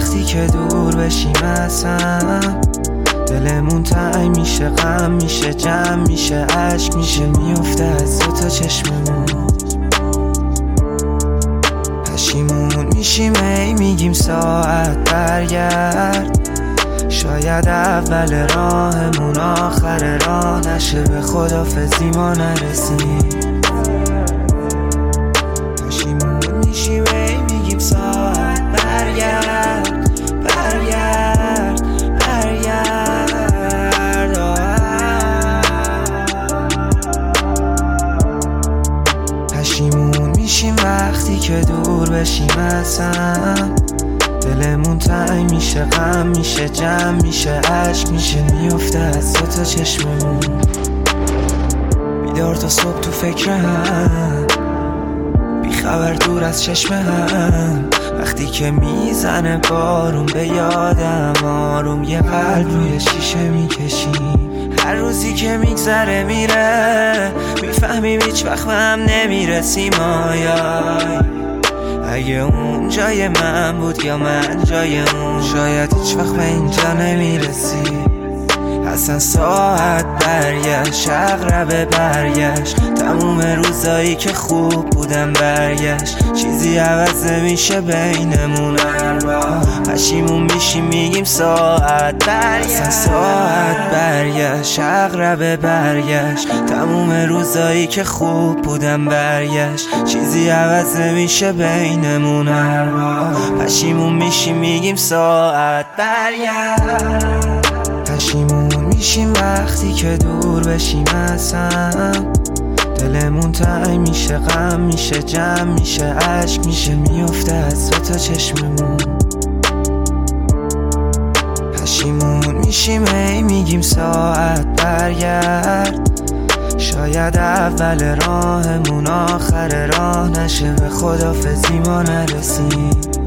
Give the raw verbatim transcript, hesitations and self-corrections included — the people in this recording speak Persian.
وقتی که دور بشیم اصلا دلمون تنگ میشه، غم میشه، جمع میشه، عشق میشه میفته از دوتا چشممون. پشیمون میشیم ای میگیم ساعت برگرد، شاید اول راهمون آخر راه نشه، به خداحافظی ما نرسیم. پشیمون میشیم ای میگیم ساعت برگرد، برگرد، برگرد. پشیمون میشیم وقتی که دور بشیم اصلا دلمون تنگ میشه، غم میشه، جمع میشه، عشق میشه میفته از دوتا چشممون. بیدار تا صبح تو فکر هم، بی خبر دور از چشم هم، وقتی که میزنه بارون به یادم آروم یه قلب روی شیشه میکشیم. هر روزی که میگذره میره میفهمیم هیچ وقت به هم نمیرسیم. آیای اگه اون جای من بود یا من جای اون، شاید هیچ وقت به اینجا نمیرسی. اصلا ساعت برگشت، عقربه برگشت، تموم روزایی که خوب بودم برگشت، چیزی عوض نمیشه بینمون هر بار. پشیمون میشیم میگیم ساعت برگشت، اصلا ساعت برگشت، عقربه برگشت، تموم روزایی که خوب بودم برگشت، چیزی عوض نمیشه بینمون هر بار. پشیمون میشیم میگیم ساعت برگشت. پشیمون میشیم وقتی که دور بشیم اصلا دلمون تنگ میشه، غم میشه، جمع میشه، عشق میشه میفته از دوتا چشممون. پشیمون میشیم ای میگیم ساعت برگرد، شاید اول راهمون آخر راه نشه، به خداحافظی ما نرسیم.